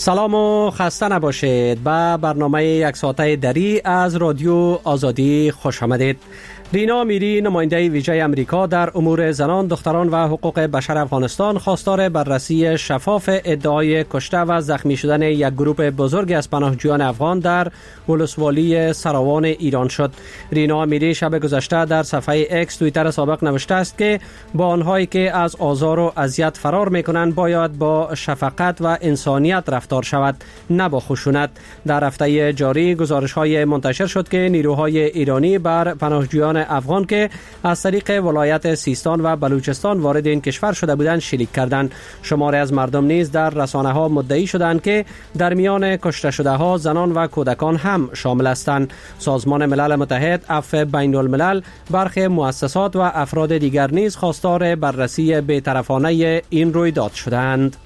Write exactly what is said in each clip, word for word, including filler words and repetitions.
سلام و خسته نباشید. به برنامه یک ساعته دری از رادیو آزادی خوش آمدید. رینا میری، نماینده ویژه امریکا در امور زنان، دختران و حقوق بشر افغانستان، خواستار بررسی شفاف ادعای کشته و زخمی شدن یک گروه بزرگ از پناهجویان افغان در ولسوالی سراوان ایران شد. رینا میری شب گذشته در صفحه اکس توییتر سابق نوشته است که با آنهایی که از آزار و اذیت فرار میکنند باید با شفقت و انسانیت رفتار شود، نه با خشونت. در هفته جاری گزارش‌های منتشر شد که نیروهای ایرانی بر پناهجویان افغان که از طریق ولایت سیستان و بلوچستان وارد این کشور شده بودند شلیک کردند. شماری از مردم نیز در رسانه‌ها مدعی شدند که در میان کشته شده ها زنان و کودکان هم شامل هستند. سازمان ملل متحد، عفو بین الملل، برخی مؤسسات و افراد دیگر نیز خواستار بررسی بی‌طرفانه این رویداد شدند.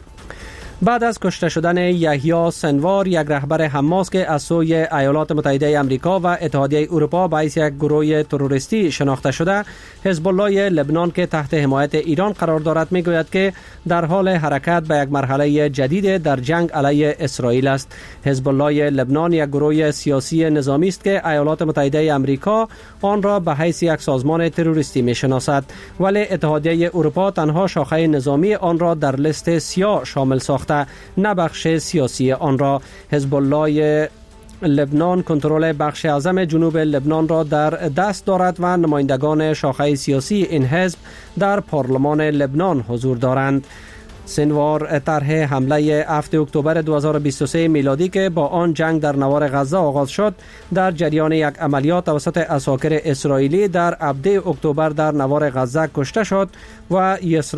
بعد از کشته شدن یحیی سنوار، یک رهبر حماس که از سوی ایالات متحده آمریکا و اتحادیه اروپا به حیث یک گروه تروریستی شناخته شده، حزب الله لبنان که تحت حمایت ایران قرار دارد میگوید که در حال حرکت به یک مرحله جدید در جنگ علیه اسرائیل است. حزب الله لبنان یک گروه سیاسی نظامی است که ایالات متحده آمریکا آن را به حیث یک سازمان تروریستی میشناسد، ولی اتحادیه اروپا تنها شاخه نظامی آن را در لیست سیاه شامل ساخته، نه بخش سیاسی آن را. حزب الله لبنان کنترل بخش اعظم جنوب لبنان را در دست دارد و نمایندگان شاخه سیاسی این حزب در پارلمان لبنان حضور دارند. سنوار طرح حمله هفتم اکتبر دو هزار و بیست و سه میلادی که با آن جنگ در نوار غزه آغاز شد، در جریان یک عملیات توسط عساکر اسرائیلی در هفدهم اکتبر در نوار غزه کشته شد و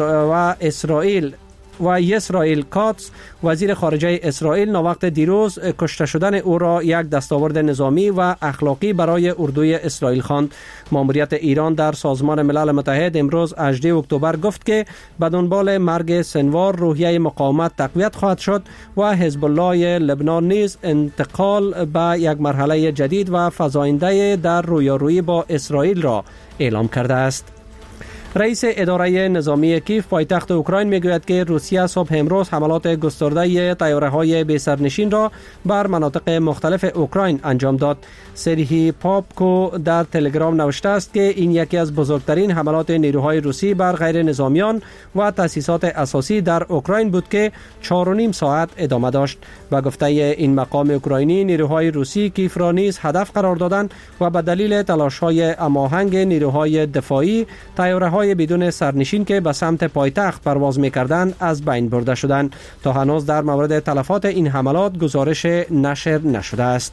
اسرائیل و اسرائیل کاتس، وزیر خارجه اسرائیل، ناوقت دیروز کشته شدن او را یک دستاورد نظامی و اخلاقی برای اردوی اسرائیل خواند. ماموریت ایران در سازمان ملل متحد امروز هجدهم اکتبر گفت که به دنبال مرگ سنوار روحیه مقاومت تقویت خواهد شد و حزب الله لبنان نیز انتقال به یک مرحله جدید و فزاینده در رویارویی با اسرائیل را اعلام کرده است. رئیس اداره نظامی کیف پایتخت اوکراین میگوید که روسیه صبح امروز حملات گسترده طیاره‌های بی سرنشین را بر مناطق مختلف اوکراین انجام داد. سرهی پاپکو در تلگرام نوشته است که این یکی از بزرگترین حملات نیروهای روسی بر غیر نظامیان و تأسیسات اساسی در اوکراین بود که چهار و نیم ساعت ادامه داشت. و گفته این مقام اوکراینی، نیروهای روسی کیف را نیز هدف قرار دادند و به دلیل تلاش‌های هماهنگ نیروهای دفاعی طیاره‌های بدون سرنشین که به سمت پایتخت پرواز می‌کردند از بین برده شدند. تا هنوز در مورد تلفات این حملات گزارش نشر نشده است.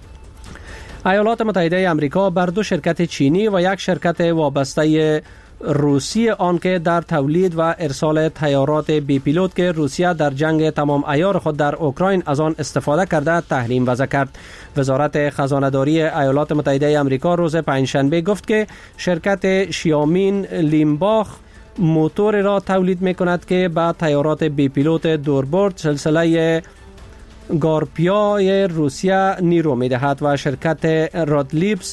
ایالات متحده آمریکا بر دو شرکت چینی و یک شرکت وابسته روسی آنکه در تولید و ارسال طیارات بی پیلوت که روسیه در جنگ تمام عیار خود در اوکراین از آن استفاده کرده تحریم وضع کرد. وزارت خزانه‌داری ایالات متحده آمریکا روز پنجشنبه گفت که شرکت شیامین لیمباخ موتور را تولید می‌کند که به طیارات بی پیلوت دوربرد سلسله گارپیای روسیه نیرو می‌دهد و شرکت رادلیبس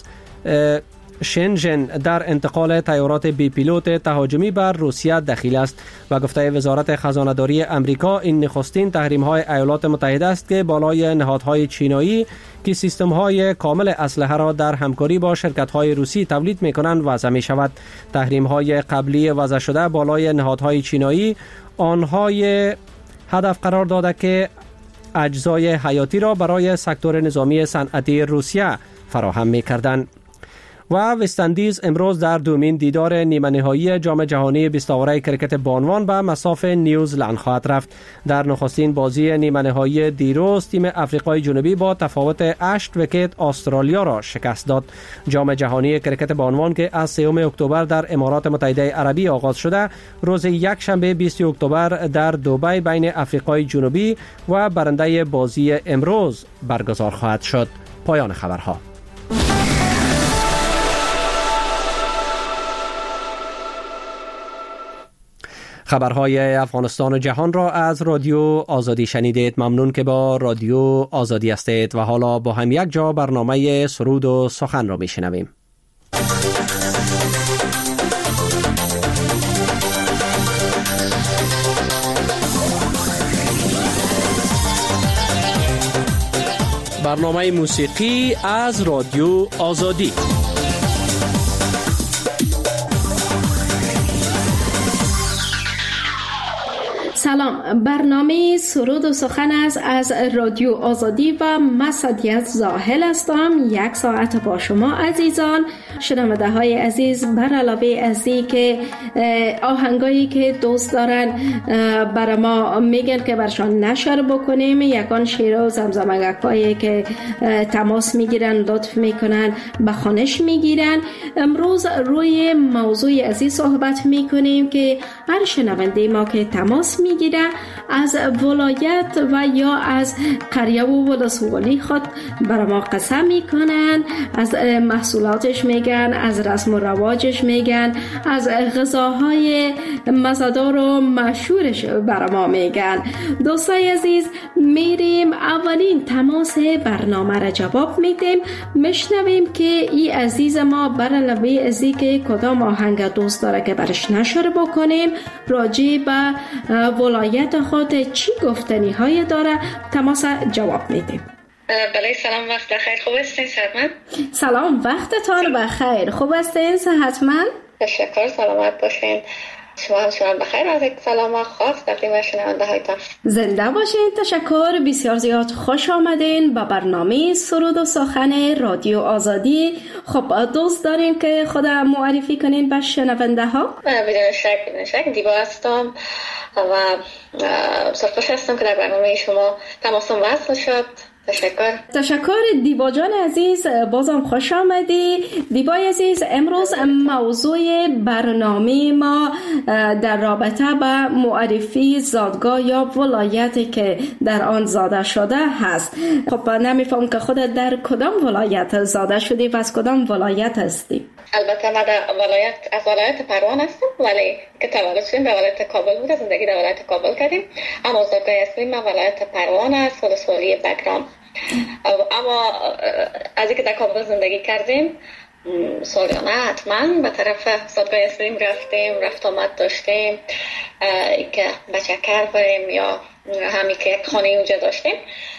شنژن در انتقال طیارات بی پیلوت تهاجمی بر روسیه دخیل است. و گفته وزارت خزانه‌داری امریکا این نخستین تحریم‌های ایالات متحده است که بالای نهادهای چینایی که سیستم‌های کامل اسلحه را در همکاری با شرکت‌های روسی تولید می‌کنند وضع می‌شود. تحریم‌های قبلی وضع شده بالای نهادهای چینایی آنهای هدف قرار داده که اجزای حیاتی را برای سکتور نظامی صنعتی روسیه فراهم می‌کردند. و وست‌اندیز امروز در دومین دیدار نیمه نهایی جام جهانی بیست آوره کرکت بانوان به مصاف نیوزلند خواهد رفت. در نخستین بازی نیمه نهایی دیروز تیم افریقای جنوبی با تفاوت هشت ویکت استرالیا را شکست داد. جام جهانی کرکت بانوان که از سوم اکتبر در امارات متحده عربی آغاز شده، روز یک شنبه بیستم اکتبر در دبی بین افریقای جنوبی و برنده بازی امروز برگزار خواهد شد. پایان خبرها. خبرهای افغانستان و جهان را از رادیو آزادی شنیدید. ممنون که با رادیو آزادی هستید و حالا با هم یک جا برنامه سرود و سخن را میشنویم. برنامه موسیقی از رادیو آزادی. سلام، برنامه سرود و سخن است از رادیو آزادی و من صدیقه زاهل هستم. یک ساعت با شما عزیزان شنونده های عزیز، بر علاوه از این که آهنگایی که دوست دارن برای ما میگن که برشان نشر بکنیم، یکان شعر و زمزمگکایی که تماس میگیرن لطف میکنن به خوانش میگیرن. امروز روی موضوع عزیز صحبت میکنیم که هر شنونده ما که تماس میگیره از ولایت و یا از قریه و ولسوالی خود برای ما قصه میکنن، از محصولاتش میگن، از رسم و رواجش میگن، از غذاهای مزه‌دار و مشهورش برای ما میگن. دوستای عزیز، میریم اولین تماس برنامه را جواب میدیم، میشنویم که ای عزیز ما بر علاوه از این که کدام آهنگ دوست داره که برش نشر بکنیم، راجع به ولایت خود چی گفتنی های داره، تماس جواب میدیم. بله، سلام، وقت بخیر. خوب هستین صحتمند؟ سلام، وقتتان بخیر. خوب هستین صحتمند؟ تشکر، سلامت باشین. شما هم شما بخیر. از یک سلام خاص تقدیم شنونده هایتان. زنده باشین. تشکر بسیار زیاد. خوش آمدین به برنامه سرود و سخن رادیو آزادی. خب دوست دارین که خود معرفی کنین به شنونده ها؟ بدون شک بدون شک دیبا هستم و سرخوش هستم که در برنامه شما تماسم وصل شد. تشکر. تشکر دیبا جان عزیز، بازم خوش آمدی. دیبای عزیز، امروز موضوع برنامه ما در رابطه به معرفی زادگاه یا ولایتی که در آن زاده شده هست. خب نمیفهم که خودت در کدام ولایت زاده شدی و از کدام ولایت هستی؟ البته من در ولایت از ولایت پروان هستم، ولی که تولد شدیم در ولایت کابل بود، زندگی در ولایت کابل کردیم. اما زادگاه اصلی من ولایت پروان است، ولسوالی بگرام. اما از اینکه در کابل زندگی کردیم سالیانه حتما به طرف زادگاه اصلی رفتیم، رفت آمد داشتیم، ای که بچکر بریم یا همی که یک خانه اونجا داشتیم،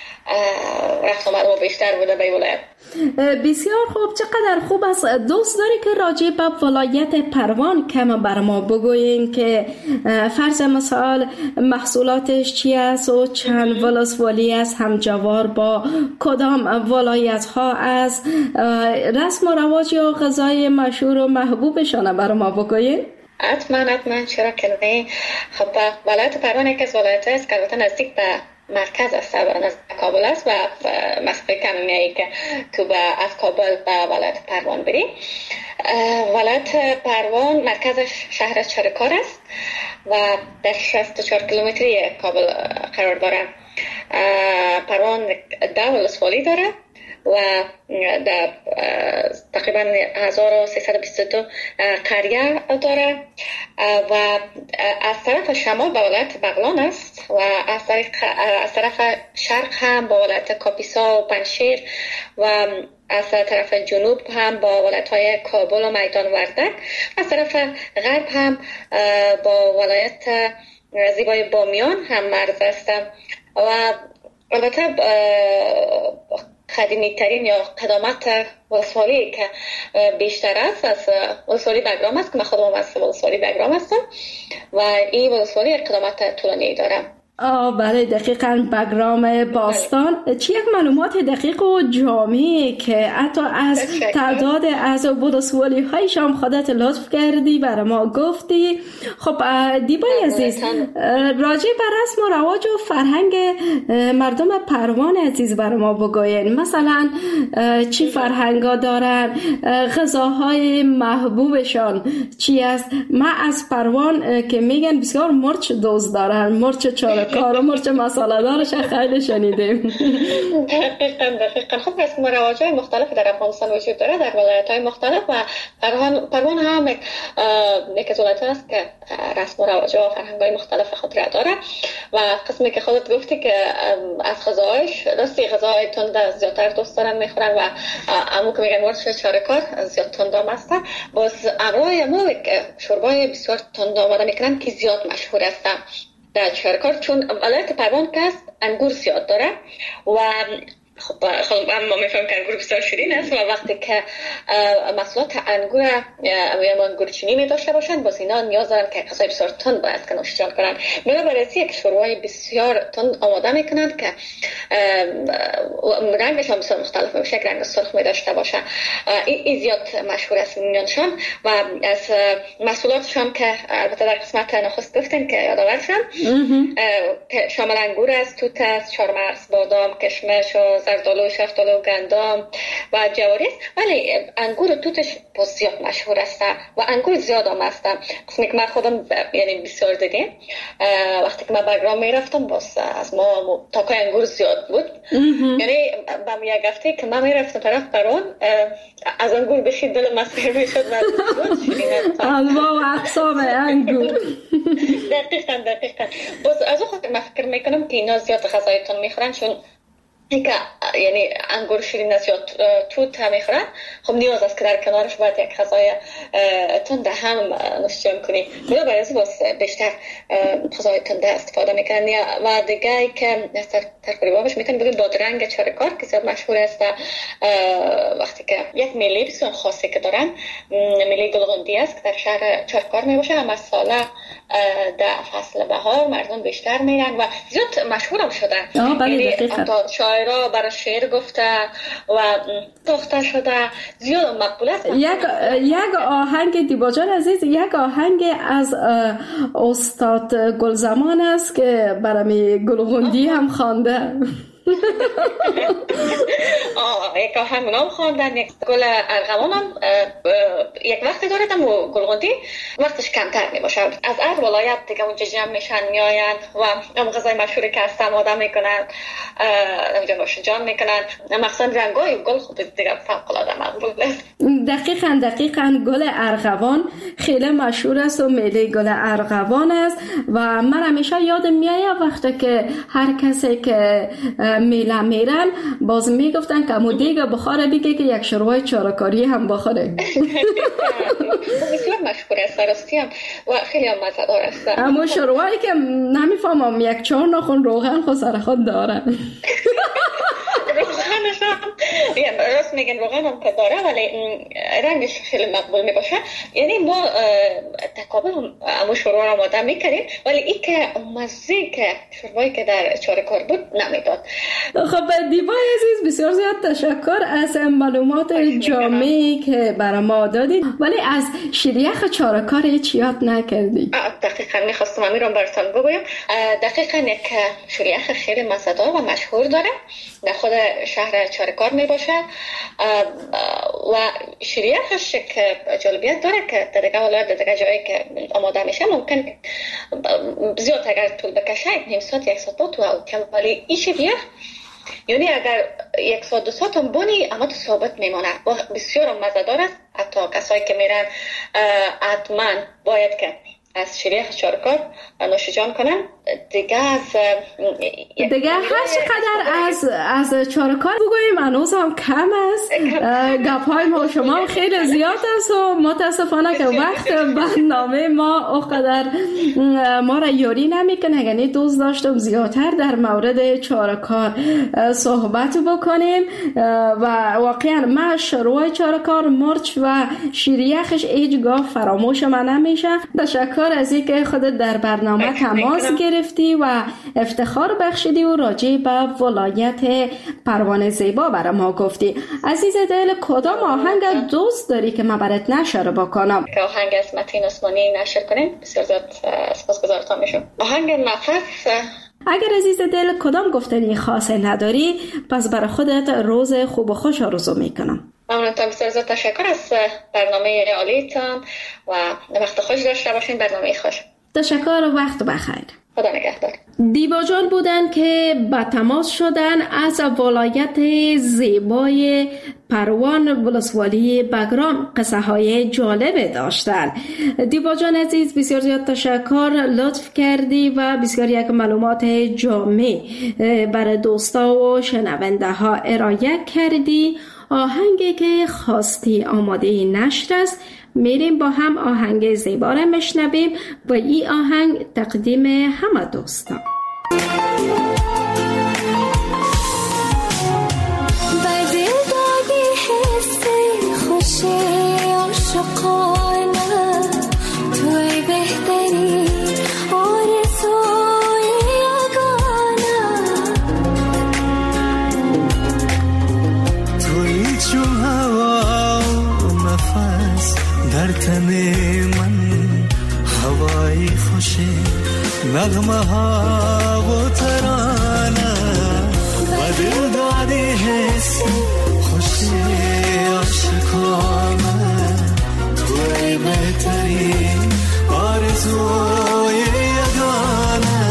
رفت آمد ما بیشتر بوده به ولایت. بسیار خوب، چقدر خوب است. دوست داری که راجع به ولایت پروان کم بر ما بگویین که فرض مثال محصولاتش چی است و چند ولسوالی است، همجوار با کدام ولایت ها است، رسم و رواج یا غذای مشهور و محبوبشان بر ما بگویین؟ حتما حتما، چرا که نه. خب ولایت پروان یک از ولایت است که البته نزدیک به مرکز است، نزدیک کابل است و مسافه کمی که تو به از کابل به ولایت پروان بری. ولایت پروان مرکزش شهر چرکار است و در شصت و چهار کیلومتری کابل قرار داره. پروان ده ولسوالی داره و در تقریبا هزار و سیصد و بیست و دو قریه داره و از طرف شمال به ولایت بغلان است و از طرف, از طرف شرق هم با ولایت کاپیسا و پنشیر و از طرف جنوب هم با ولایت های کابل و میدان وردک، از طرف غرب هم با ولایت زیبای بامیان هم مرز است و البته قدیمی ترین یا قدامت ولسوالی که بیشتر است از ولسوالی بگرام است که من خودم از ولسوالی بگرام هستم و این ولسوالی قدامت طولانی داره. آه بله، دقیقاً بگرام باستان. بله. چی یک معلومات دقیق و جامعی که حتی از تعداد از ولسوالی هایش هم خودت لطف کردی برای ما گفتی. خب دیبای عزیز، راجع به رسم و رواج و فرهنگ مردم پروان عزیز برای ما بگوین. مثلا چی فرهنگا دارن، غذاهای محبوبشان چی است؟ من از پروان که میگن بسیار مرچ دوست دارن، مرچ چارکار و مرچ مساله دارش خیلی شنیدیم. دقیقاً دقیقاً. خب رسم و رواج‌های مختلف در افغانستان وجود داره، در ولایت‌های مختلف و پروان پروان هم یک از ولایت است که رسم و رواج‌ها و فرهنگ‌های مختلف خود را داره و قسمی که خودت گفتی که از غذاهایش راستی غذاهای تند زیادتر دوست دارن میخورن و عمو که میگن مرچ چارکار زیاد تندام است. باز امروی عمو شوربای بسیار تند آماده میکنن که زیاد مشهور است در چارکار، چون ولایت پروان که است انگور زیاد داره و خب خب ما میفهمیم که انگور بسیار شیرین است و وقتی که محصولات انگور یا انگور چینی می داشته باشند باز اینا نیاز دارن که غذای بسیار تند باید که نوشیجان کنن. بنابراین یک شوربای بسیار تند آماده میکنند که رنگش هم بسیار مختلف میشه، یک رنگ سرخ می داشته باشه. این زیاد مشهور است میانشان و از محصولاتشان که البته در قسمت نخست گفتیم که یادآور شدم که شامل انگور است، توت است، چهارمغز، بادام، کشمش و زردآلو، شفتالو، گندم و جواری است. ولی انگور و توتش زیاد مشهور است و انگور زیاد هم است. قسمی که من خودم یعنی بسیار دیدیم وقتی که من بگرام میرفتم باز از ما تاکای انگور زیاد بود. یعنی با یک هفته که من میرفتم طرف برون از انگور بشید دل مسیر میشد و انواع و اقسام انگور. دقیقاً دقیقاً باز از اون خاطر من فکر میکنم که اینا زیاد غذایتون میخورن، چون اینکه یعنی انگور شیرین است یا توت هم میخورن، خب نیاز است که در کنارش باید یک غذای تند هم نوشیجان کنی. بنابراین از باز بیشتر غذای تند استفاده میکنن. و دیگه که تقریباش میتونیم بگیم بادرنگ چاره‌کار که زیاد مشهور است. وقتی که یک میله بسیار خاصی که دارن، میله گلغندی است که در شهر چاره‌کار میباشه، هم از ساله در فصل بهار مردم بیشتر میرن و زیاد مشهور هم شدن. یعنی شاعرها برای شعر گفته و ساخته شده، زیاد مقبول است. یک یک آهنگ دیبا جان عزیز، یک آهنگ از استاد گلزمان است که برای گلغندی هم خوانده. آه یک آهنگ نام خواندن، یک گل ارغوان هم یک وقتی داره و گلغندی وقتش کمتر می باشه. از هر ولایت دیگه اونجا جمع میشن میآیند و هم غذای مشهوری که هستن آماده میکنن، اونجا نوشیجان میکنن. مخصوصا رنگای گل خود دیگه فوق العاده مقبول است. دقیقاً دقیقاً گل ارغوان خیلی مشهور است و میله گل ارغوان است و من همیشه یادم میاد وقتی که هر کسی که میله میرن باز میگفتن که امو دیگه بخوره دیگه که یک شوربای چاره‌کاری هم بخوره. بسیار مشهور است راستی هم و خیلی هم مزه‌دار است. امو شوربایی که نمیفهمم یک چهار ناخن روغن خود سر خود داره. روغنش هم یعنی راست میگن روغن هم که داره ولی رنگش خیلی مقبول میباشه. یعنی ما تقابل امو شوربا رو آماده میکنیم ولی این که مزه که شوربایی که در چاره‌کار بود نمیداد. خب دیبای عزیز بسیار زیاد تشکر از معلومات جامعی که برای ما دادید، ولی از شیریخ چاره‌کار هیچ یاد نکردی. دقیقاً میخواستم همین رو براتون بگویم. دقیقاً یک شیریخ خیلی مزه‌دار و مشهور داره، در خود شهر چاره‌کار میباشه و شیریخش که جالبیت داره که در دیگه ولایت در دیگه جایی که آماده میشه ممکن زیاد اگر طول بکشه نیم ساعت یک ساعت تو کم، ولی این شیریخ یعنی اگر یک ساعت دو ساعت هم بونی اما تو ثابت میمونه و بسیار مزه‌دار است. حتی کسایی که میرن حتما باید که از شیریخ چاره‌کار نوشیجان کنن. دیگه از دیگه هر چقدر از از چاره‌کار بگوییم هنوز هم کم است. گپ‌های ما شما خیلی زیاد است و متاسفانه که وقت برنامه ما اونقدر ما را یاری نمیکنه. یعنی دوست داشتم زیادتر در مورد چاره‌کار صحبت بکنیم و واقعا ما شروع چاره‌کار مرچ و شیریخش هیچگاه فراموش من نمیشه. تشکر از اینکه خودت در برنامه تماس گرفتی و افتخار بخشیدی و راجع به ولایت پروانه زیبا برای ما گفتی. عزیز دل کدام آهنگ دوست داری که من برات نشر بکنم؟ آهنگ از متین عثمانی نشر کنین بسیار زیاد سپاسگزارتان میشم. آهنگ نفس. اگر عزیز دل کدام گفتنی خاصی نداری پس برای خودت روز خوب و خوش آرزو میکنم. ممنونتان، بسیار زیاد تشکر از برنامه عالیتان و وقت خوش داشته باشین. برنامه خوش. تشکر و وقت بخیر. خدا نگهدار. دیبا جان بودن که با تماس شدن از ولایت زیبای پروان ولسوالی بگرام قصه های جالب داشتن. دیبا جان عزیز بسیار زیاد تشکر، لطف کردی و بسیار یک معلومات جامع برای دوستا و شنونده ها ارائه کردی. آهنگی که خواستی آماده نشر است. میریم با هم آهنگ زیبا را میشنویم و این آهنگ تقدیم همه دوستان. نفس در تن من هوای خوشی نغمه ها و ترانه و دل دادی حس خوشی عاشقانه توی بهترین آرزوی یگانه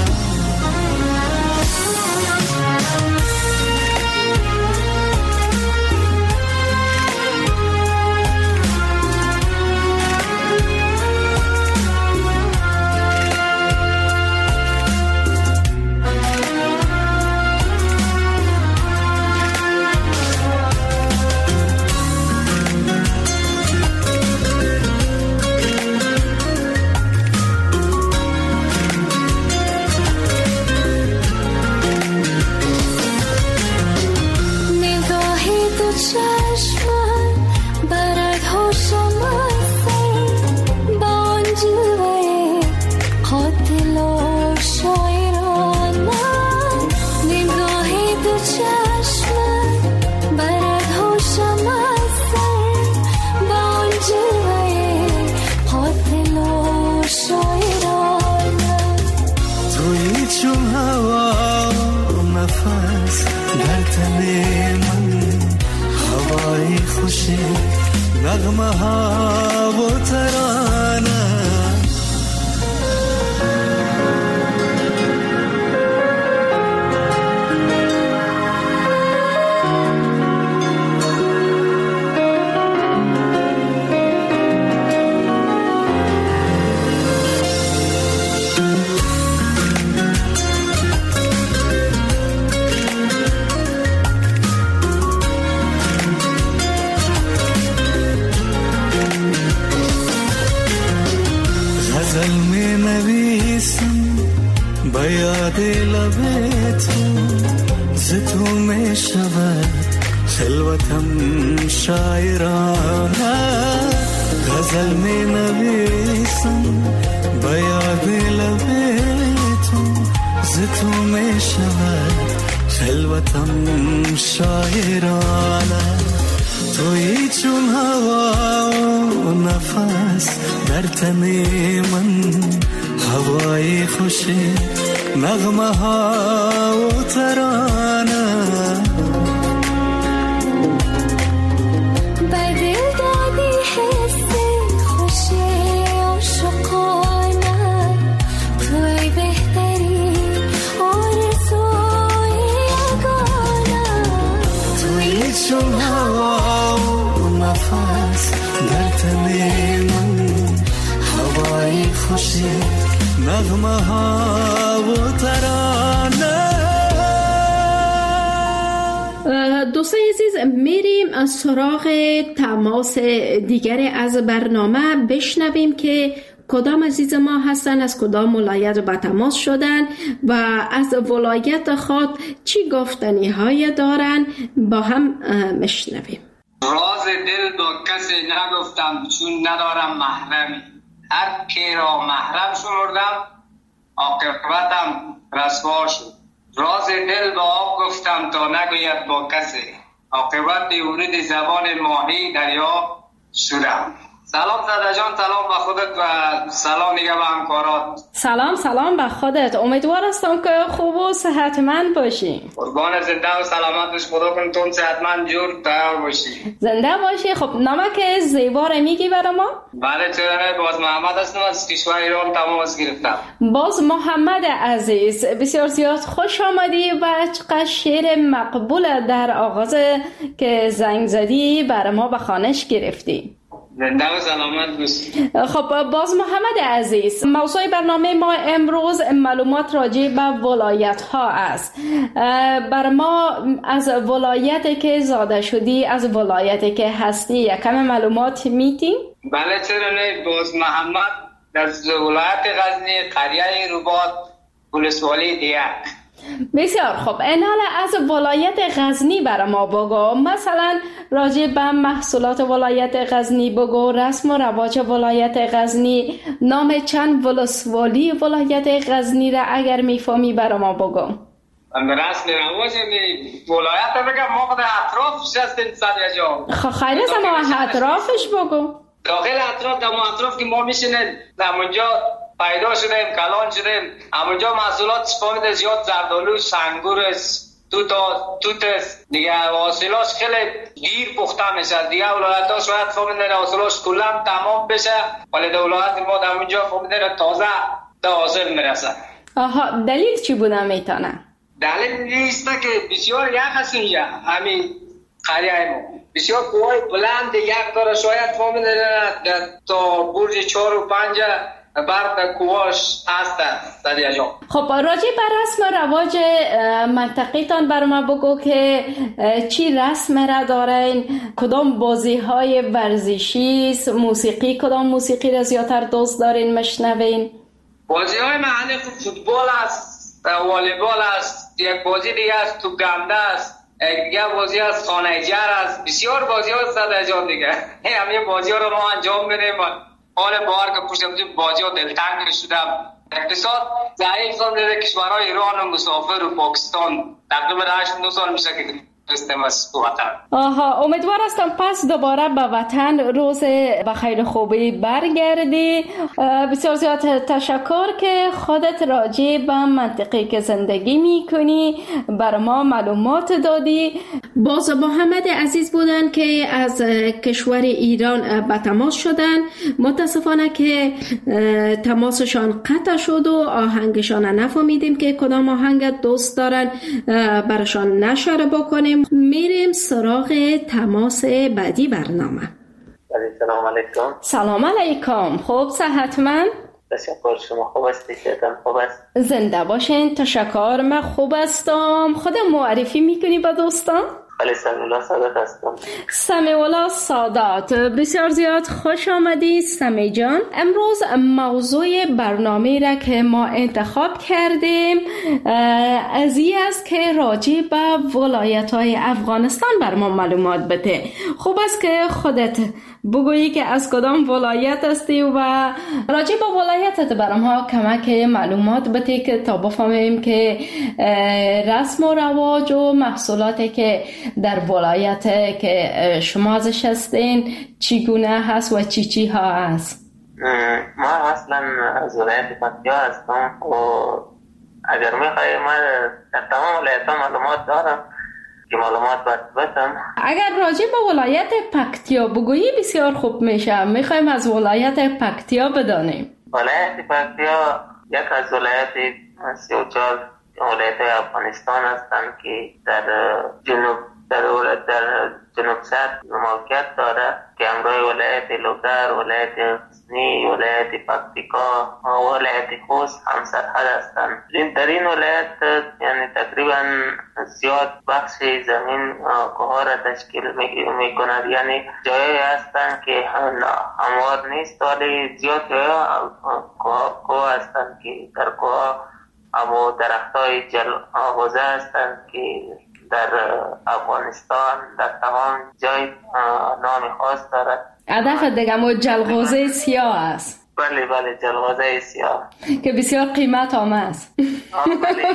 نغمه ها و ترانه بیاد لبه تو ز تو می شود خلوتم شاعرانه غزل می نویسم بیاد لبه تو ز تو می شود خلوتم شاعرانه تویی چون هوا و نفس در تن من هوای خوشی نغمه ها و ترانه بدل دادی حس خوشی عاشقانه توی بهترین آرزوی یگانه توی چون هوا و نفس در تن من هوای خوشی نغمه ها و ترانه. دوستان عزیز، میریم از سراغ تماس دیگری از برنامه، بشنویم که کدام عزیز ما هستن، از کدام ولایت به تماس شدن و از ولایت خود چی گفتنی های دارن، با هم مشنویم. راز دل با کسی نگفتم چون ندارم محرمی، هر کی را محرم شمردم عاقبتم رسوا شد. راز دل با آب گفتم تا نگوید با کسی، عاقبت ورود زبان ماهی دریا شدم. سلام زاده جان، سلام به خودت و سلام دیگه به همکارات. سلام سلام به خودت، امیدوار هستم که خوب و صحتمند باشی. قربان زنده و سلامت باش، خدا کنه تو صحتمند جور تیار باشی، زنده باشی. خب نمک زیبا رو میگی برای ما؟ بله چرا نه، باز محمد هستم از کشور ایران تماس گرفتم. باز محمد عزیز، بسیار زیاد خوش آمدی و چقدر شعر مقبول در آغاز که زنگ زدی برای ما به خوانش گرفتی. زنده و سلامت باشی. خب باز محمد عزیز، موضوع برنامه ما امروز معلومات راجع به ولایت ها است. بر ما از ولایتی که زاده شدی، از ولایتی که هستی یکم معلومات میدی؟ بله چرا نه، باز محمد در ولایت غزنی، قریه رباط، ولسوالی دیک. بسیار خوب، این حال از ولایت غزنی برای ما بگو، مثلا راجع به محصولات ولایت غزنی بگو، رسم و رواج ولایت غزنی، نام چند ولسوالی ولایت غزنی را اگر میفهمی برای ما بگو. رسم رواج ولایت بگم ما خود اطرافش هستیم صدیه جان. خیلی از ما اطرافش بگو. داخل اطراف در ما اطراف که ما میشینیم در اونجا پیدا شدیم کلان شدیم. همونجا محصولات فهمید زیاد زردالو سنگور توت توت دیگه حاصلاش خیلی دیر پخته میشه. دیگه ولایت ها شاید فهمید حاصلاش کلا تمام بشه ولی در ولایت ما در اونجا فهمید تازه تا حاصل میرسه. آها دلیل چی بوده میتونه؟ دلیل نیست که بسیار یک هستیم یا همین قریه ما بسیار کوهای بلند یک داره شاید فهمید تا برج چهار و پنج برد کوهاش هستن صدیه جان. خب راجع بر رسم و رواج منطقی تان بر ما بگو که چی رسم را دارین، کدام بازی های ورزشی موسیقی کدام موسیقی را زیادتر دوست دارین مشنوین؟ بازی های محلی فوتبال است، والیبال است، یک بازی دیگه است تو گنده است، یک بازی از خانه‌جر است، بسیار بازی ها صدیه جان دیگه. همین بازی ها رو ما انجام میدیم. حال بار که پشتم توی بازی ها دلتنگ شدم. اقتصاد ضعیف شده کشورهای ایران و مسافر و پاکستان تقریبا هشت نه سال میشه که رستم از وطن. آها امیدوار هستم پس دوباره به وطن روز بخیر خوبی برگردی. بسیار زیاد تشکر که خودت راجع به منطقه که زندگی میکنی بر ما معلومات دادی. باز محمد عزیز بودن که از کشور ایران به تماس شدن. متاسفانه که تماسشان قطع شد و آهنگشان نفهمیدیم که کدام آهنگ دوست دارن برشان نشر بکنیم. میریم سراغ تماس بعدی برنامه. سلام علیکم. سلام علیکم. خوب صحتمند؟ تشکر شما خوب هستی؟ شیطان خوب است؟ زنده باشین. تشکر من خوب هستم. خودم معرفی میکنی با دوستان؟ خالی سمیولا سادات هستم. سمیولا سادات بسیار زیاد خوش آمدی سمی جان. امروز موضوع برنامه را که ما انتخاب کردیم از این است که راجع به ولایت های افغانستان بر ما معلومات بده. خوب است که خودت بگویی که از کدام ولایت هستی و راجع به ولایتت بر ما کمک معلومات بده که تا بفهمیم که رسم و رواج و محصولاتی که در ولایت که شما ازش هستین چگونه هست و چی چی ها هست. ما اصلا از ولایت پکتیا هستم و اگر میخوایی ما در تمام ولایت ها معلومات دارم که معلومات بتم. اگر راجع به ولایت پکتیا بگویی بسیار خوب میشه. میخوایم از ولایت پکتیا بدانیم. ولایت پکتیا یک از ولایت سی و چهار ولایت افغانستان هستند که در جنوب در ولایت در جنوب شرق موقعیت داره که همراه ولایت لوگر، ولایت غزنی، ولایت پکتیکا و ولایت خوست هم سرحد هستند. در این ولایت یعنی تقریبا زیاد بخش زمین کوه را تشکیل می کند، یعنی جایی هستند که هموار نیست ولی زیاد جایی کوه هستند که در کوه اما درخت های جلغوزه هستند که در افغانستان در تمام جای نام خاص دارد. هدف دیگه مو جلغوزه سیاه است. بله بله جلغوزه سیاه که بسیار قیمت هم است. بله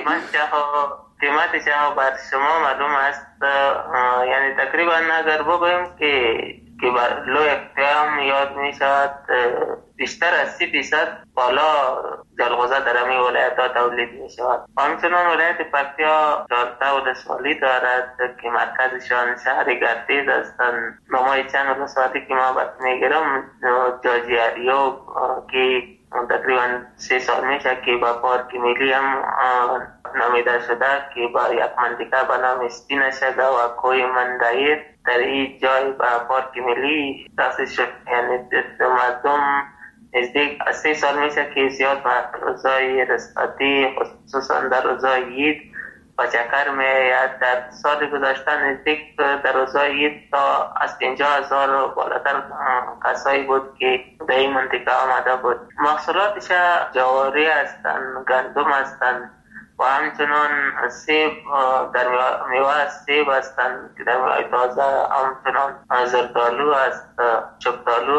قیمتش هم بر شما معلوم است. یعنی تقریبا اگر بگویم که که لو اقتیام یاد می شود بیشتر از سی فیصد بالا جلغوزه در همین ولایت ها تولید می شود. همچنان ولایت پکتیا چهارده ولسوالی دارد که مرکزشان شهر گردیز هستند. نمای چند ولسوالی که ما بس می گیرم جاجیاریو که تقریبا سه سال میشه که با پارک ملی هم نامیده شده که با یک منطقه به نام سپین شده و کوی مندایر در این جای با پارک ملی تاسیس شد. یعنی مردم نزدیک سه سال میشه که زیاد به روزای رسالتی خصوصا در روزای عید و چکر میاد. در سال گذشته نزدیک در روزای عید تا از پنجاه هزار بالاتر کسایی بود که در این منطقه آمده بود. محصولاتش جواری هستند، گندم هستند و همچنان سیب در میوه سیب هستند که در میوه تازه، همچنان زردالو است، شفتالو است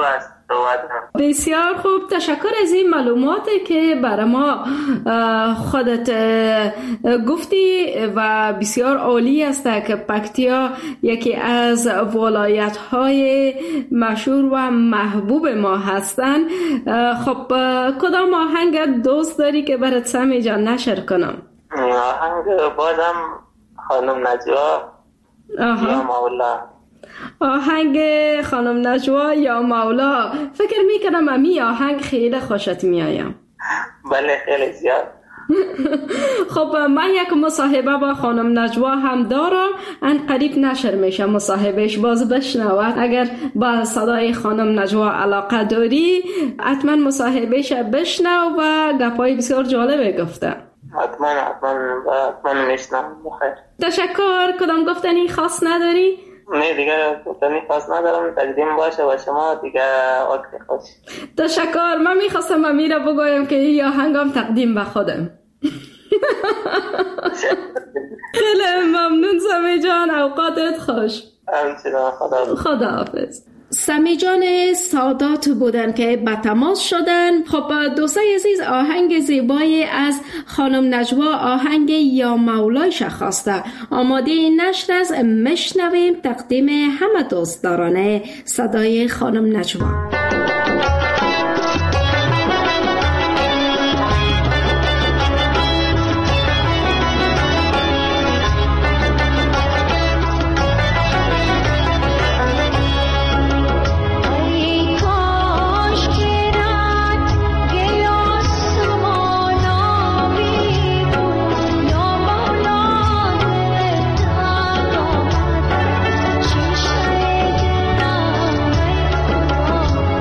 صحبت. بسیار خوب، تشکر از این معلوماتی که برای ما خودت گفتی و بسیار عالی است که پکتیا یکی از ولایت های مشهور و محبوب ما هستند. خب کدام آهنگ دوست داری که برات سمی جان نشر کنم؟ آهنگ بازم خانم نجوا یا مولا. آهنگ خانم نجوا یا مولا. فکر میکنم امی آهنگ خیلی خوشت میایم. بله خیلی زیاد. خب من یک مصاحبه با خانم نجوا هم دارم، ان قریب نشر میشه مصاحبهش، باز بشنوه. اگر با صدای خانم نجوا علاقه داری حتما مصاحبهش بشنو و گپای بسیار جالبه گفته. حتما حتما حتما میشنم. بخیر. تشکر. کدام گفتنی خاص نداری؟ نه دیگه گفتنی خاص ندارم. تقدیم باشه با شما دیگه. وقت خوش. تشکر. من میخواستم امیره بگویم که این آهنگم تقدیم به خودم. خیلی ممنون سمی جان، اوقاتت خوش. همچنان. خدا خدا حافظ. سمی جان سادات بودن که به تماس شدن. خب دوستای عزیز، آهنگ زیبایی از خانم نجوا، آهنگ یا مولایش خواسته. آماده نشر از مشنویم تقدیم همه دوستداران صدای خانم نجوا. Oh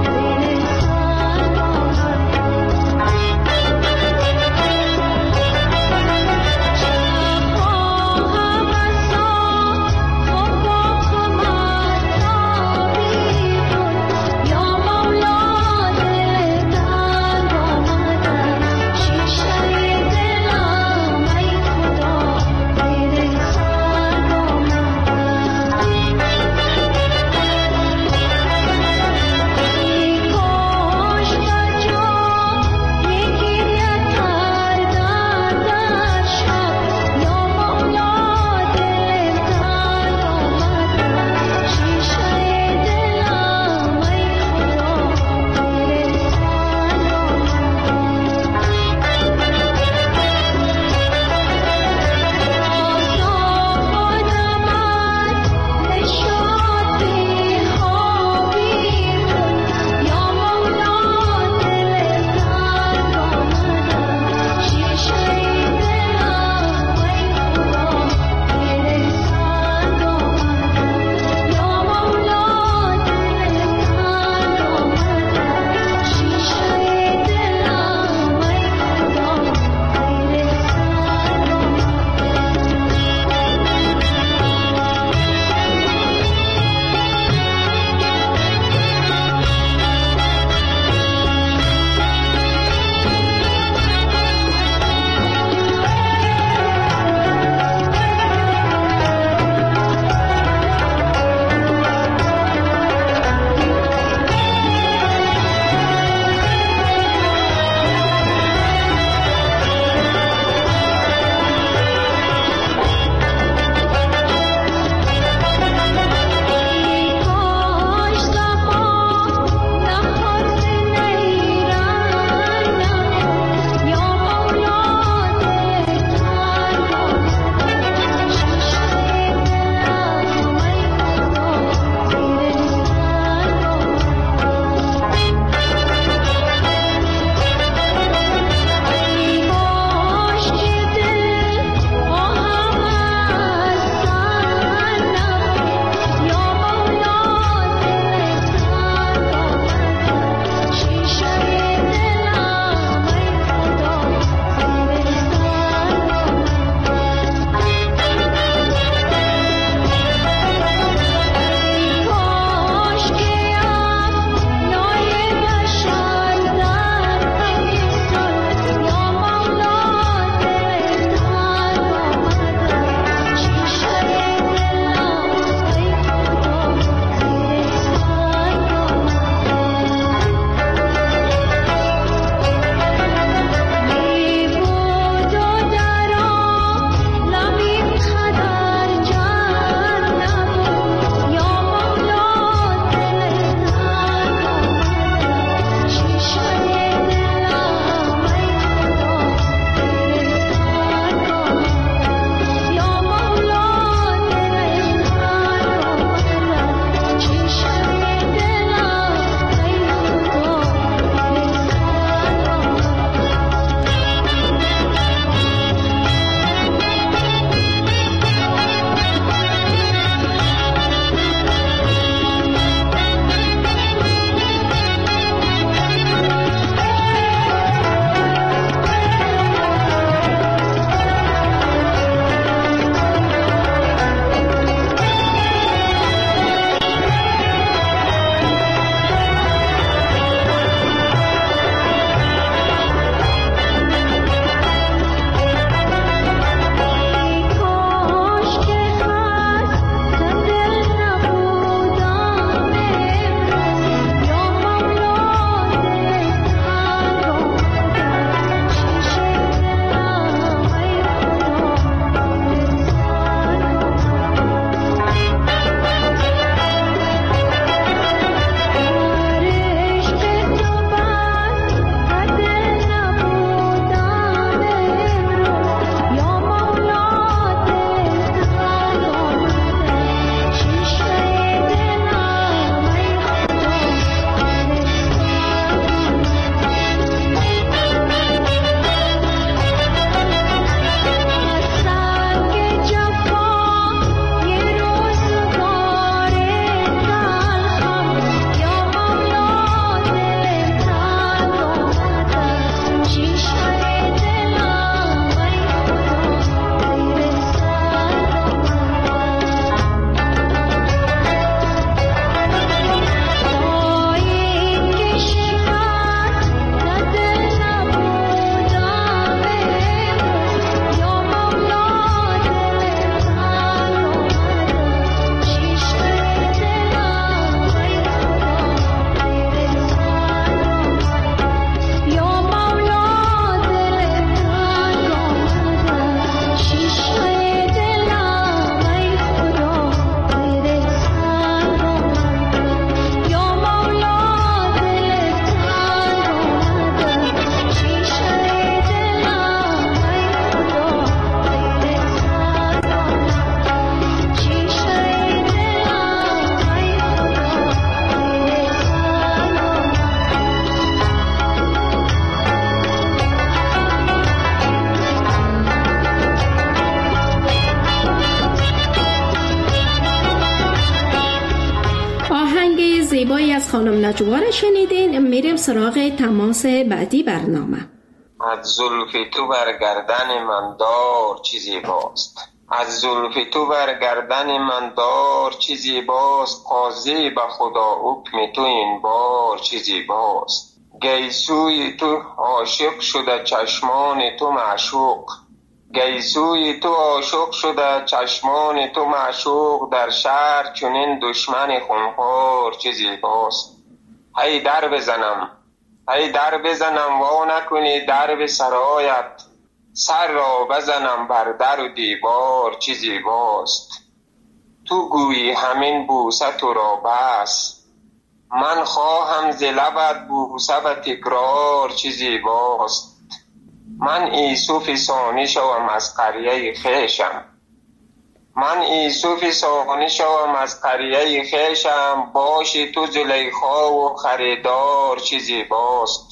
از خانم نجوار شنیدین. میریم سراغ تماس بعدی برنامه. از زلف تو بر گردن من دار چیزی باست، از زلف تو بر گردن من دار چیزی باست، قاضی به خدا حکم تو این بار چیزی باست. گیسوی تو عاشق شده چشمان تو معشوق، گیسوی تو عاشق شده چشمان تو معشوق، در شهر چنین دشمن خونخوار چیزی باست. هی در بزنم هی در بزنم وا نکنی درب سرایت، سر را بزنم بر در و دیوار چیزی باست. تو گویی همین بوسه تو را بس، من خواهم ز لبت بوسه و تکرار چیزی باست. من یوسف ثانی شوم از قریه خویشم، من یوسف ثانی شوم از قریه خویشم، باشی تو زلیخا و خریدار چیزی باست.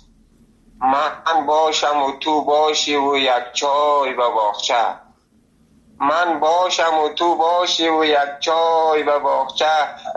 من باشم و تو باشی و یک چای و باغچه، من باشم و تو باشی و یک چای و باغچه،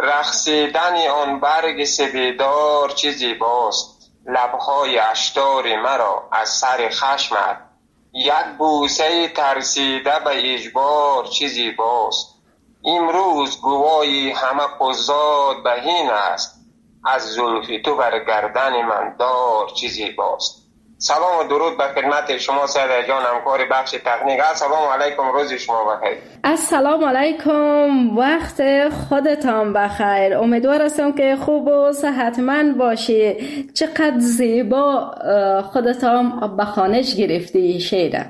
رقصیدن آن برگ سبیدار چیزی باست. لبهای اشتار مرا از سر خشمت، یک بوسه ترسیده به اجبار چیزی باست. امروز گواهی همه قضات به این است، از زلف تو بر گردن من دار چیزی باست. سلام و درود به خدمت شما سعید جان، همکار بخش تکنیک. السلام علیکم، روز شما بخیر. السلام علیکم، وقت خودتان بخیر. امیدوار هستم که خوب و صحتمند باشی. چقدر زیبا خودتان به خوانش گرفتی شعر.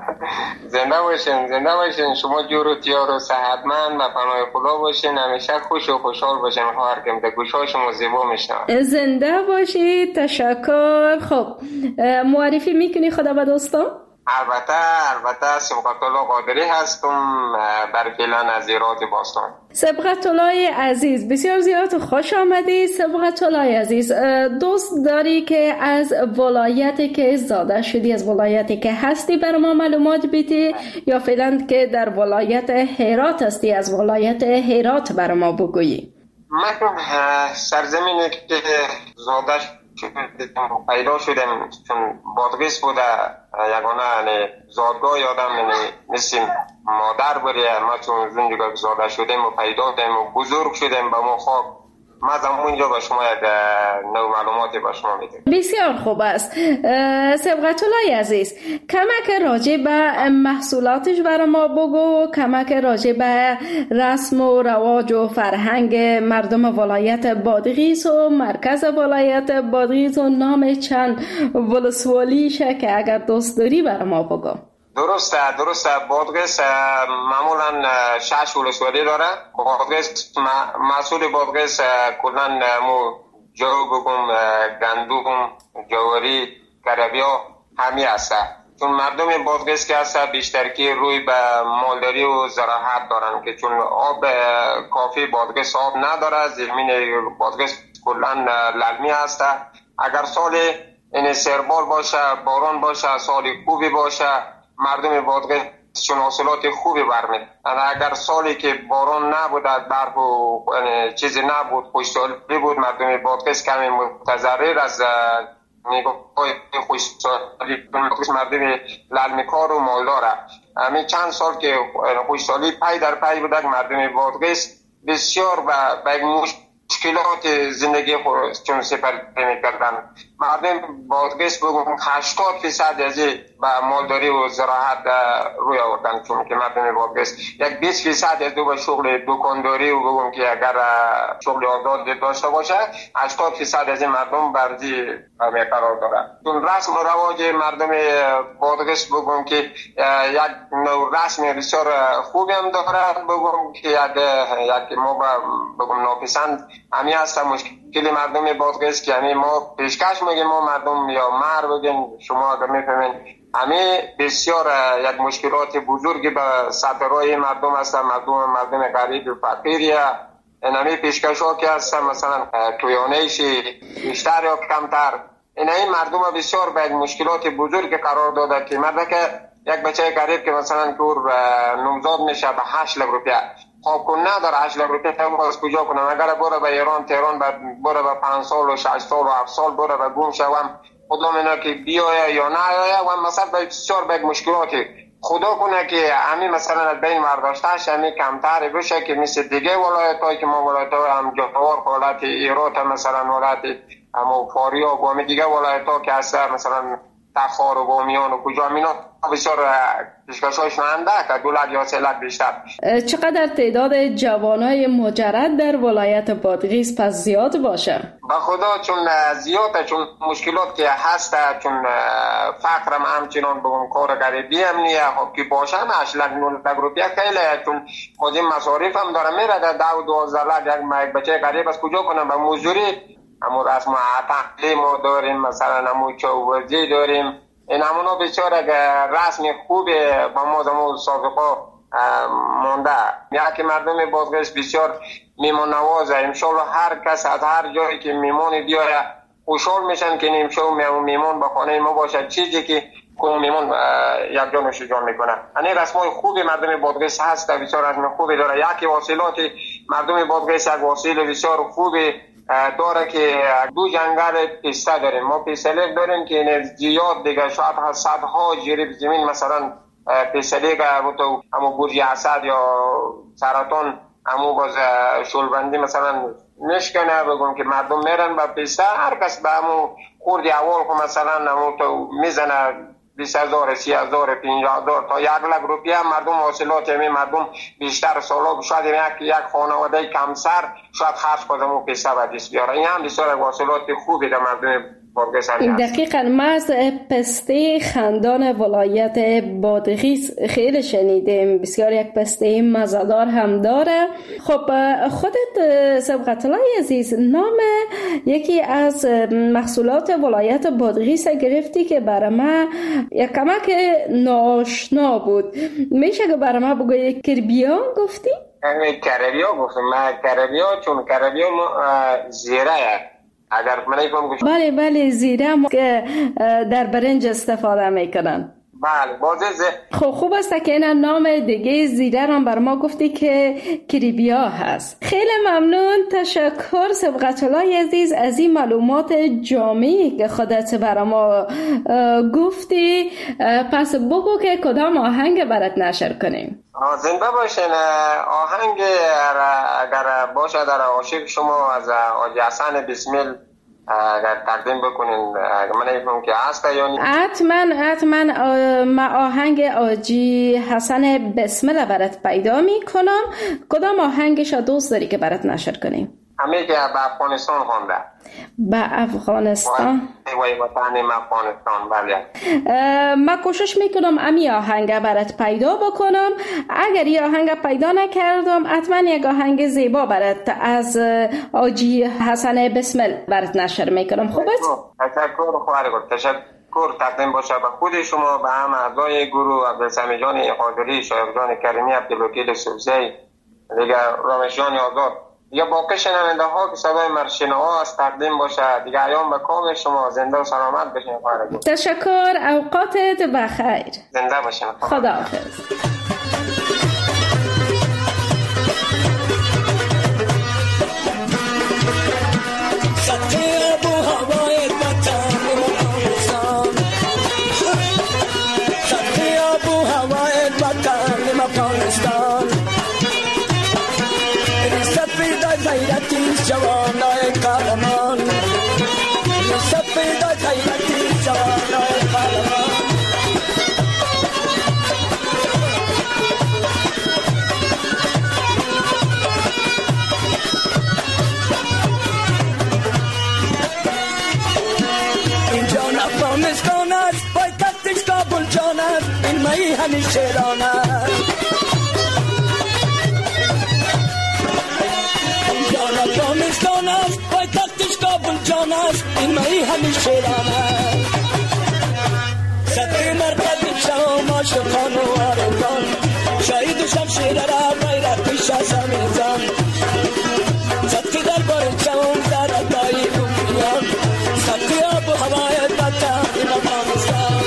زنده باشین زنده باشین، شما جور و تیار و صحتمند و پناه خدا باشین، همیشه خوش و خوشحال باشین. خواهر کم به گوشای شما زیبا میشنم. زنده باشی، تشکر. خب معرفی میکنی خدا به دوستان؟ البته البته سبقت الله قادری هستم، بر فعلا از ایراد باستان. سبقت الله عزیز، بسیار زیاد خوش آمدی. سبقت الله عزیز، دوست داری که از ولایتی که زاده شدی، از ولایتی که هستی بر ما معلومات بیتی، یا فعلا که در ولایت هرات هستی از ولایت هرات بر ما بگویی؟ من سرزمینی که زاده پیدا شدم چون بادغیس بوده، یگانه زادگاه یادم مثل مادر بوده. ما چون زندگاه زاده شدیم و پیدا دیم و بزرگ شدیم به ما خواب، ما زمونجا به شما یک نو معلوماتی به شما میدیم. بسیار خوب است. سبقت الله عزیز، کمک راجع به محصولاتش برای ما بگو، کمک راجع به رسم و رواج و فرهنگ مردم ولایت بادغیس و مرکز ولایت بادغیس و نام چند ولسوالیشه که اگر دوست داری برای ما بگو. درسته درسته بادغیس معمولا شش ولسوالی داره. بادغیس مسئول بادغیس کلن مو جو بگم گندوم جواری کربیا همی هسته، چون مردم بادغیس که هسته بیشتر که روی به مالداری و زراعت دارن، که چون آب کافی بادغیس آب نداره، زمین بادغیس کلن للمی هسته. اگر سال این سربال باشه، باران باشه، سال خوبی باشه، مردم بادغیس چون حاصلات خوبی برمید. اگر سالی که باران نبود، برف و چیزی نبود، خشکسالی بود، مردم بادغیس کمی متضرر از نگاه خشکسالی، مردم للمیکار و مالداره. همین چند سال که خشکسالی پی در پی بود، مردم بادغیس بسیار به مشکلات زندگی خود چون سپری میکردن. مردم بادغیس بگم هشتاد فیصد از به مالداری و زراعت روی آوردن، چون که مردم بادغیس یک بیست فیصد از دو به شغل دکانداری و بگم که اگر شغل آزاد داشته باشه، هشتاد فیصد از مردم برزی قرار داره. چون رسم و رواج مردم بادغیس بگم که یک نوع رسم بسیار خوبی هم داره، بگم که یک ما بگم ناپسند همی هست. مشکل مردم بادغیس که همی ما پیشکش میگیم، ما مردم یا مر بگیم، شما اگر میفهمین همی بسیار یک مشکلات بزرگی به سطرهای مردم هست. مردم مردم غریب و فقیریه، این همی پیشکش ها که هست مثلا تویانهشی بیشتر یا کمتر، این همی مردم بسیار به یک مشکلات بزرگی قرار داده که مرده که یک بچه غریب که مثلا کور نوزاد میشه به هشت لک روپیه، خواب نداره هشت لاک روپیه هم باز کجا کنم؟ اگر بره به ایران تهران بره به پنج سال و شش سال و هفت سال بره به گم شوم خدا مینا که بیایه یا نه آیا و مثلا بسیار به مشکلاتی خدا کنه که همین مثلا از بین برداشتهش همین کمتر بشه که مثل دیگه ولایت هایی که ما ولایت های هم جوار ولایت ایرات مثلا ولایت هم فاریاب و همین دیگه ولایت ها که هست مثلا تخار و بامیان و کجا مینا بسیار پیشکش‌هاش نهنده که دو لک یا سه لک بیشتر. چقدر تعداد جوانای مجرد در ولایت بادغیس پس زیاد باشه؟ به خدا چون زیاده، چون مشکلات که هست، چون فقر هم همچنان بگم کار غریبی هم نیه خب که باشه هم هشت لک نه لک روپیه خیلی، چون خود این مصارف هم داره میره در ده و دوازده لک یک بچه غریب از کجا کنم به مزدوری همون رسم و تعلیم ما داریم، مثلا همون چوبرزی داریم، این همونا بسیار رسم خوبه با ما زمان سابقا مونده. یکی مردم بادغیس بسیار میمون نوازه، امشالله هر کس از هر جایی که میمونی بیاره خوشحال میشن که امشال میمون با خانه ما باشه، چیزی که کنون میمون یک جان و شجان میکنه. این رسمای خوبی مردم بادغیس هست، بسیار رسم خوبی داره. یکی واصلاتی مردم بادغیس یک واصل بسیار خوبی داره که دو جنگل پیسته داریم، ما پیسلیک داریم که زیاد دیگه شاید صدها جریب زمین مثلا پیسلیک همو برج اسد یا سرطان همو باز شلبندی مثلا نشکنه بگم که مردم میرن با پیسته، هر کس به همو خوردی اول که مثلا همو تو میزنه بیست هزار سی هزار پنجاه هزار تا یک لک روپیه. مردم واصلات همین مردم بیشتر سالا شاید یک یک خانواده کمسر شاید خرج کنه و پیسه به دست بیاره. این هم بسیار واصلات خوبی در مردم بادغیس هست. دقیقاً ما از پسته خندان ولایت بادغیس خیلی شنیدیم، بسیار یک پسته مزه‌دار هم داره. خب خودت سبقت الله عزیز نام یکی از محصولات ولایت بادغیس گرفتی که برای ما یک کمک ناآشنا بود، میشه که برای ما بگوی کربیا گفتی؟ کربیا گفتم من کربیا، چون کربیا زیره اگر من ایکم بله بله زیره که در برنج استفاده میکنن. بله بازه خب خوب است که این نام دیگه زیره را بر ما گفتی که کریبیا هست. خیلی ممنون، تشکر سبقت الله عزیز از این معلومات جامعی که خودت بر ما گفتی. پس بگو که کدام آهنگ برات نشر کنیم. زنده باشین. آهنگ اگر باشه در عاشق شما از حاجی حسن بسمل اگر تقدیم بکنین من ایفهم که هست یا نی؟ حتما حتما ما آهنگ حاجی حسن بسمل برات پیدا میکنم. کدام آهنگش دوست داری که برات نشر کنیم؟ همه که به افغانستان خونده. به افغانستان؟ وای وطن افغانستان. بله ما کوشش میکنم امی آهنگ برات پیدا بکنم. اگر این آهنگ پیدا نکردم حتما یک آهنگ زیبا برات از حاجی حسن بسمل برات نشر میکنم. خوب است؟ تشکر خواهر گفت. تشکر تقدیم باشه به خود شما، به هم اعضای گروه عبدالسمی جان قادری، شایق جان کریمی، عبدالوکیل سوزی، دیگه رامش جان آزاد، یا باقی شنونده ها که صدای مرشنه ها از تقدیم باشه دیگه. ایام به کام شما، زنده و سلامت بشین. تشکر، اوقاتت بخیر. زنده باشین. خداحافظ. جوانای قهرمان سفید غیرتی جوانای قهرمان اینجا افغانستان است، پایتختش کابل جان است، این مایی همیشه شیران است. افغانستان است، پایتختش کابل جان است، این مایی همیشه شیران است. صدقه مرکز شما عاشقان و آرزان، شهید و شمشیر را غیرت پیش از همیزان. صدقه دربار شما در ادای رومیان، صدقه آب و هوای وطن این افغانستان.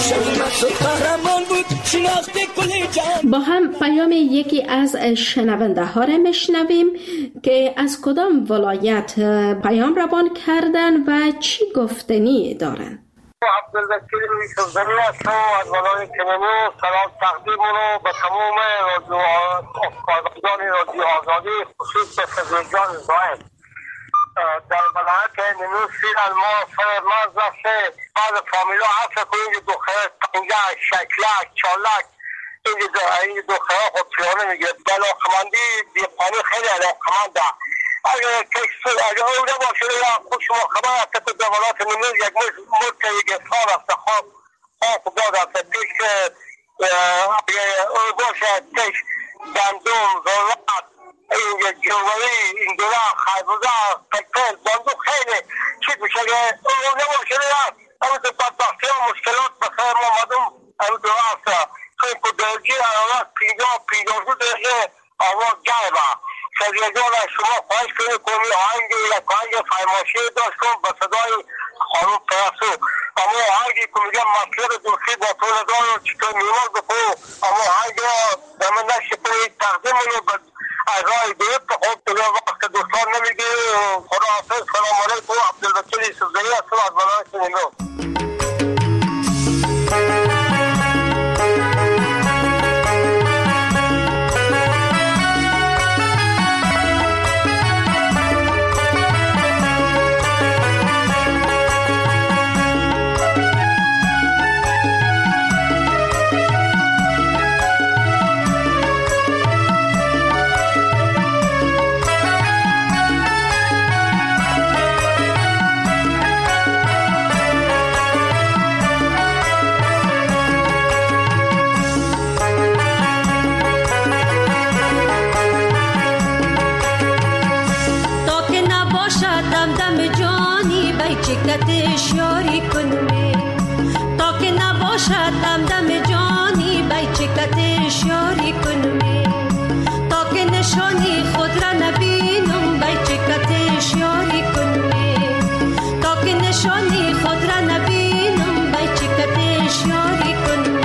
با هم پیام یکی از شنونده ها را میشنویم که از کدام ولایت پیام روان کردن و چی گفتنی دارن. عبدالوکیل یوسفزئی هستم از ولایت کنونو. سلام تقدیم رو به تمام کارگردان رادیو آزادی، خصوص به فضلجان زاهد در ولایت نینوش. فعلا ما سر مرز رفته بعض فامیلا حفظ کنیم که دختره تنگه شکلک چالک این دختره خود پیانه میگه علاقمندی دیپانی خیلی علاقمنده. اگر کسی اگر او نباشه یا خوش شما خبر هست که در ولایت نینوش یک مرد که یک انسان هست خواب خواب داد هست پیش او باشه پیش گندم ذرات این جواری این دوره خیبوزه پکتل بندو خیلی چیز میشه که او نباشه یا او تو بدبختی و مشکلات بخیر ما مدوم او دوره هست خیلی که درجی آواز پینجا پینجا دو درجه آواز جایبه سریعجان از شما خواهش کنید کمی آهنگی یک آهنگ فرماشی داشت کن به صدای خانم پرسو اما آهنگی که میگم مطلب دوستی با طول دار و چطور میمار بکو اما آهنگ را دمه نشی کنید تقدیم رو به اعضای دیت خود دیگه وقت دوستان نمیگی خدا حافظ. سلام علیکم. عبدالوکیل یوسفزئی هستم از ولایت نینوش. چکتش یاری کنه تا که نباشد دم دم جانی بای چکتش یاری کنه تا که نشانی خود را نبینم بای چکتش یاری کنه تا که نشانی خود را نبینم بای چکتش یاری کنه.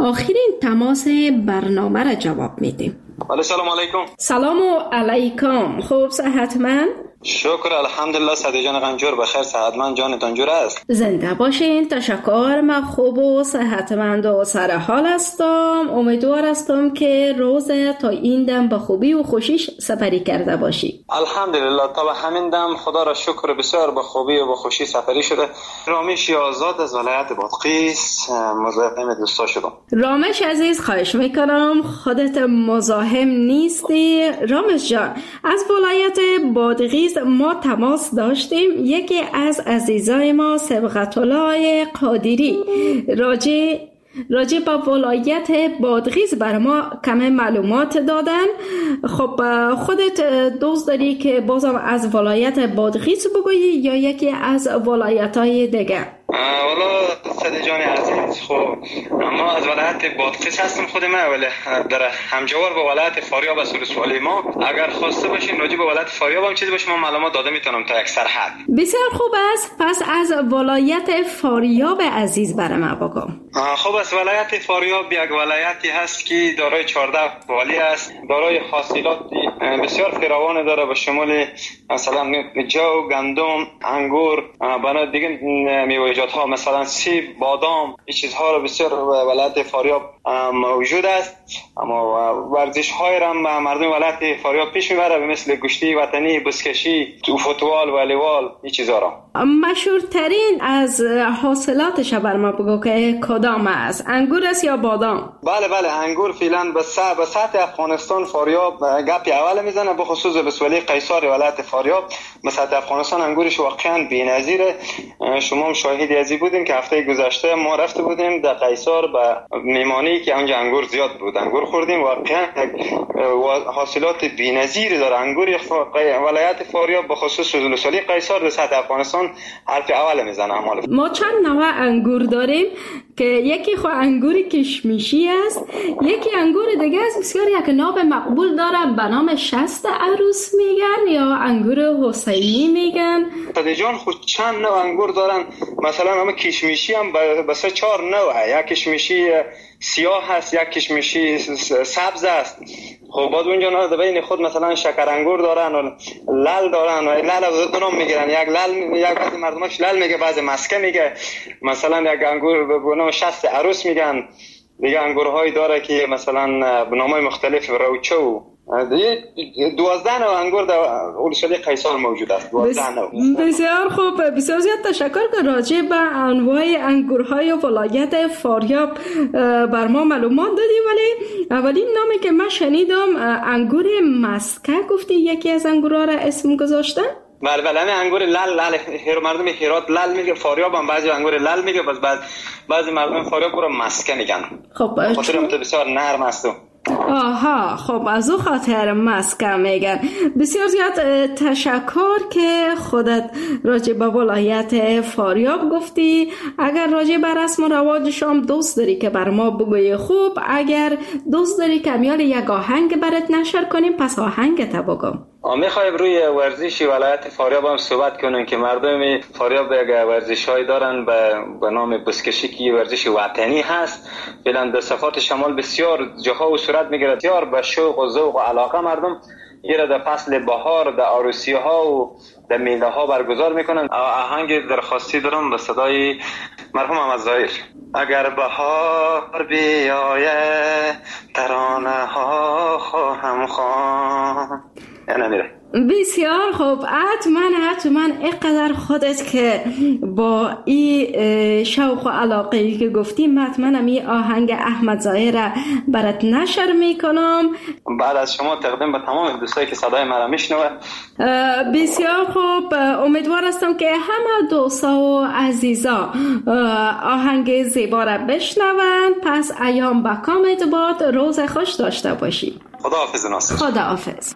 آخرین تماس برنامه را جواب میدیم. سلام علیکم. سلام علیکم. خوب صحتمند؟ شکر الحمدلله. صدی جان قنجور بخیر، صحتمند جان دنجور است. زنده باشین. تشکر. من خوب و صحتمند و سر حال هستم. امیدوار هستم که روز تا این دم به خوبی و خوشیش سپری کرده باشی. الحمدلله تا به همین دم خدا را شکر بسیار به خوبی و به خوشی سپری شده. رامش آزاد از ولایت بادغیس مزاحم دوستا شدم. رامش عزیز خواهش میکنم خودت مزاحم نیستی. رامش جان از ولایت بادغیس ما تماس داشتیم. یکی از عزیزای ما سبقت الله قادری راجع راجع به ولایت بادغیس بر ما کمی معلومات دادن. خب خودت دوست داری که بازم از ولایت بادغیس بگویی یا یکی از ولایت‌های دیگه؟ والا صدی جان عزیز، خب ما از ولایت بادغیس هستم خود من، ولی در همجوار با ولایت فاریاب است رسوالی ما. اگر خواسته باشین راجع به ولایت فاریاب هم چیزی باشه من معلومات داده میتونم تا یک سرحد. بسیار خوب است. پس از ولایت فاریاب عزیز برای ما بگو. خب از ولایت فاریاب یک ولایتی هست که دارای چهارده والی است، دارای حاصلات بسیار فراوان داره به شمول مثلا جو، گندم، انگور، بنا دیگه میوه‌جات ها مثلا سیب، بادام، این چیزها رو بسیار ولایت فاریاب موجود است. اما ورزش های را مردم ولایت فاریاب پیش میبره مثل گشتی وطنی، بزکشی، فوتبال، والیبال، این چیزها را. مشهورترین از حاصلاتش بر ما بگو که کدام است؟ انگور است یا بادام؟ بله بله انگور فعلا به سطح افغانستان فاریاب گپی اول میزنه، به خصوص ولسوالی قیصار ولایت فاریاب به سطح افغانستان انگورش واقعا بی‌نظیره. شما هم شاهدی ازی بودین که هفته گذشته ما رفته بودیم در قیصار به میمانی که اونجا انگور زیاد بود، انگور خوردیم. واقعا حاصلات بی‌نظیری داره انگور ولایت فاریاب به خصوص ولسوالی قیصار در سطح افغانستان حرف اول میزنه. ما چند نوع انگور داریم که یکی خو انگور کشمیشی است، یکی انگور دیگه است بسیار یک نام مقبول داره به نام شست عروس میگن یا انگور حسینی میگن. صدی جان خود چند نوع انگور دارن، مثلا نام کشمیشی هم بس چهار نوعه، یک کشمیشی سیاه هست، یک کشمیشی سبز است. خب بعد اونجا نه در بین خود مثلا شکر انگور دارن و لال دارن و لال از دو نام میگیرن، یک لال یک بعضی مردمش لال میگه، بعضی مسکه میگه، مثلا یک انگور به نام شست عروس میگن. دیگه انگورهایی داره که مثلا به نامای مختلف روچو. دوازده نوع انگور در ولسوالی قیصار موجود است. دوازده نوع. بسیار خوب. بسیار زیاد تشکر که راجع به انواع انگورهای ولایت فاریاب بر ما معلومات دادی. ولی اولین نامی که من شنیدم انگور مسکه گفتی یکی از انگورها را اسم گذاشتن؟ بله بله همین انگور لال لال هر مردم هرات لال میگه، فاریاب هم بعضی انگور لال میگه، بعض بعض بعضی مردم فاریاب رو مسکه میگن. خب خاطر هم بسیار نرم است. آها خب از او خاطر مسکه میگن. بسیار زیاد تشکر که خودت راجع به ولایت فاریاب گفتی. اگر راجع به رسم و رواجش هم دوست داری که بر ما بگوی خوب، اگر دوست داری که میال یک آهنگ برات نشر کنیم پس آهنگت بگو. میخوایم روی ورزش ولایت فاریاب هم صحبت کنیم که مردم فاریاب یک ورزش‌هایی دارن به به نام بزکشی که ورزش وطنی هست. فعلا در صفات شمال بسیار جاها و صورت میگیره، بسیار به شوق و ذوق و علاقه مردم ایره در فصل بهار در عروسی ها و در میله ها برگزار میکنن. آهنگ درخواستی دارم به صدای مرحوم احمد ظاهر. اگر بهار بیایه ترانه ها خواهم خواند. یعنی میره. بسیار خوب. حتما حتما اینقدر خودت که با این شوق و علاقه‌ای که گفتیم حتما می آهنگ احمد ظاهر برات نشر میکنم. بعد از شما تقدیم به تمام دوستایی که صدای مرا میشنوه. بسیار خوب. امیدوار هستم که همه دوستا و عزیزا آهنگ زیبا را بشنون. پس ایام با کامت باد، روز خوش داشته باشی. خداحافظ ناصر. خداحافظ.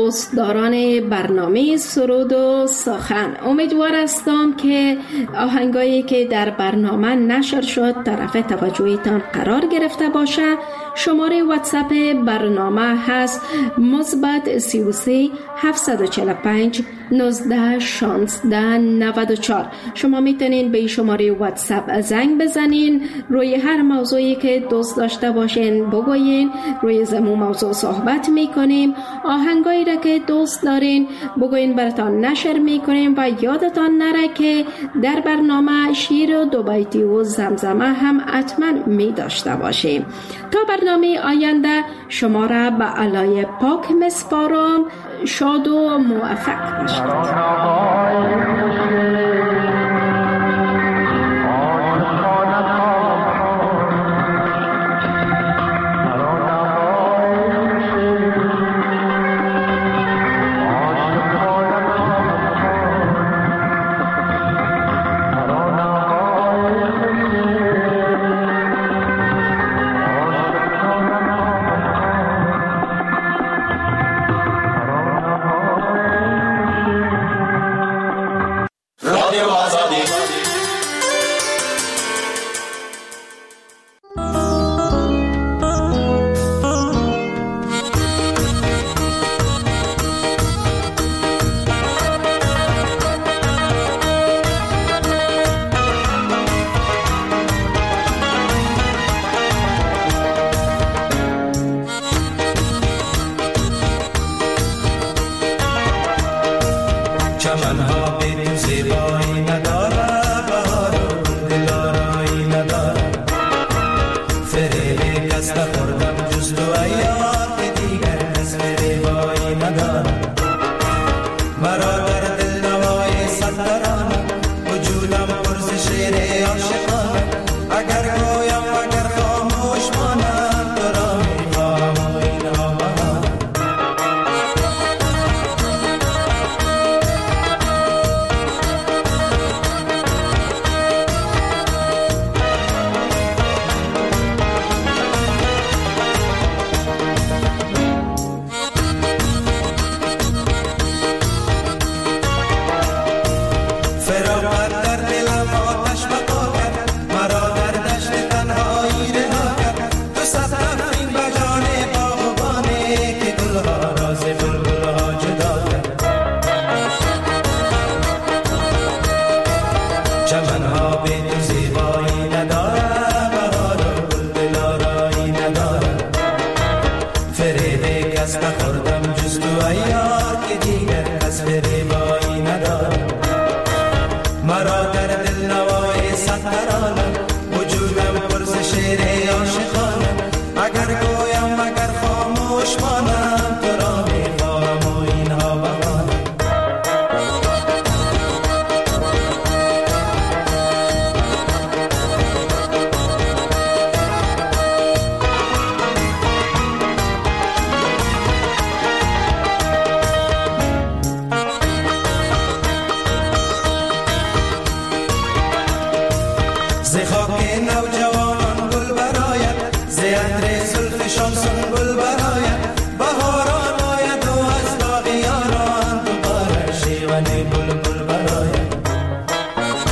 دوستداران برنامه سرود و سخن، امیدوار هستم که آهنگایی که در برنامه نشر شد طرف توجهتان قرار گرفته باشه. شماره واتساپ برنامه هست مثبت سی و سه هفتصد و چهل و پنج نوزده شانزده نود و چهار. شما میتونین به شماره واتساپ زنگ بزنین، روی هر موضوعی که دوست داشته باشین بگوین، روی زمون موضوع صحبت میکنیم. آهنگایی را که دوست دارین بگوین براتان نشر میکنیم و یادتان نره که در برنامه شیر و دو بیتی و زمزمه هم حتما می داشته باشیم. تا برنامه آینده شما را به علای پاک مسپارم. شاد و موفق باشید.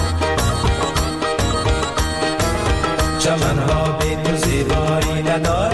چمنها بی تو زیبایی ندارد.